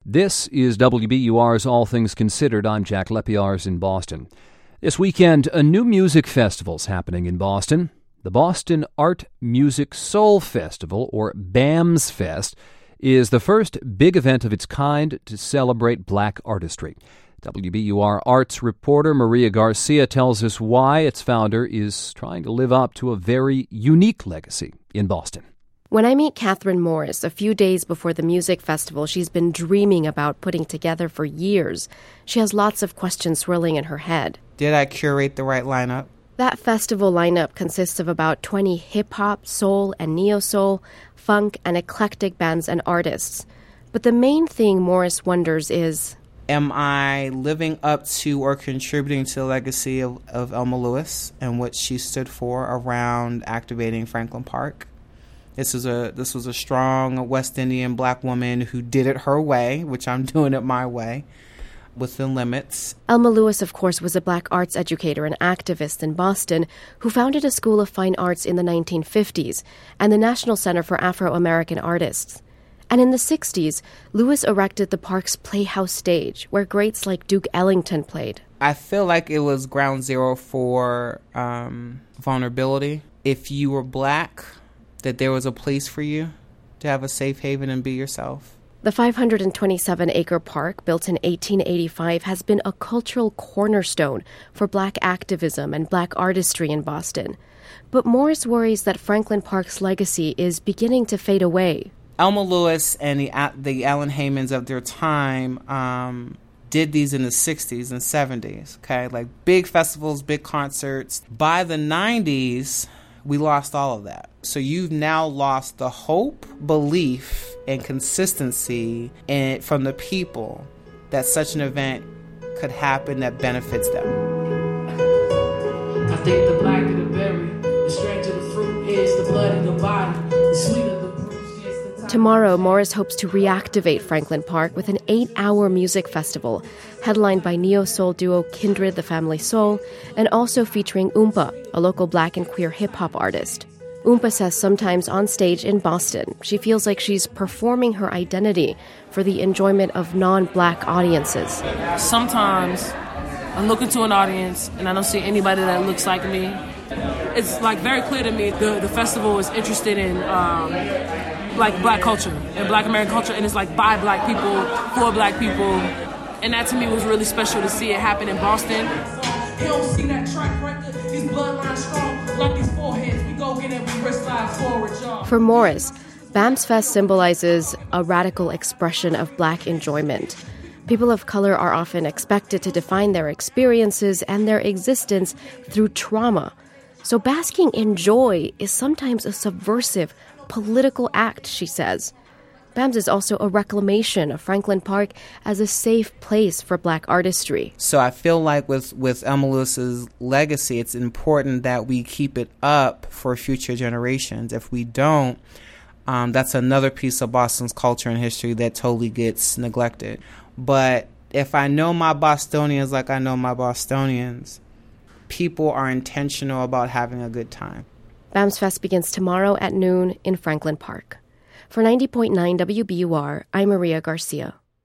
This is WBUR's All Things Considered. I'm Jack Lepiarz in Boston. This weekend, a new music festival's happening in Boston. The Boston Art Music Soul Festival, or BAMS Fest, is the first big event of its kind to celebrate black artistry. WBUR arts reporter Maria Garcia tells us why its founder is trying to live up to a very unique legacy in Boston. When I meet Catherine Morris a few days before the music festival she's been dreaming about putting together for years, she has lots of questions swirling in her head. Did I curate the right lineup? That festival lineup consists of about 20 hip-hop, soul, and neo-soul, funk, and eclectic bands and artists. But the main thing Morris wonders is, am I living up to or contributing to the legacy of Elma Lewis and what she stood for around activating Franklin Park? This was a strong West Indian black woman who did it her way, which I'm doing it my way, within limits. Elma Lewis, of course, was a black arts educator and activist in Boston who founded a School of Fine Arts in the 1950s and the National Center for Afro-American Artists. And in the 60s, Lewis erected the park's Playhouse stage, where greats like Duke Ellington played. I feel like it was ground zero for vulnerability. If you were black, that there was a place for you to have a safe haven and be yourself. The 527-acre park, built in 1885, has been a cultural cornerstone for black activism and black artistry in Boston. But Morris worries that Franklin Park's legacy is beginning to fade away. Elma Lewis and the Allen Haymans of their time did these in the 60s and 70s, okay? Like big festivals, big concerts. By the 90s, we lost all of that. So you've now lost the hope, belief, and consistency from the people that such an event could happen that benefits them. I think the blacker the berry, the stranger the fruit is, the bloody the body, the sweeter the bruise is. Tomorrow, Morris hopes to reactivate Franklin Park with an 8-hour music festival headlined by neo-soul duo Kindred the Family Soul and also featuring Oompa, a local black and queer hip-hop artist. Oompa says sometimes on stage in Boston, she feels like she's performing her identity for the enjoyment of non-black audiences. Sometimes I look into an audience and I don't see anybody that looks like me. It's like very clear to me the festival is interested in like black culture and black American culture, and it's like by black people, for black people. And that to me was really special to see it happen in Boston. He don't see that track record, these bloodlines strong, like these foreheads. We go get it, we wrist slide forward, y'all. For Morris, BAMS Fest symbolizes a radical expression of black enjoyment. People of color are often expected to define their experiences and their existence through trauma. So basking in joy is sometimes a subversive, political act, she says. BAMS is also a reclamation of Franklin Park as a safe place for black artistry. So I feel like with Elma Lewis's legacy, it's important that we keep it up for future generations. If we don't, that's another piece of Boston's culture and history that totally gets neglected. But if I know my Bostonians like I know my Bostonians, people are intentional about having a good time. BAMS Fest begins tomorrow at noon in Franklin Park. For 90.9 WBUR, I'm Maria Garcia.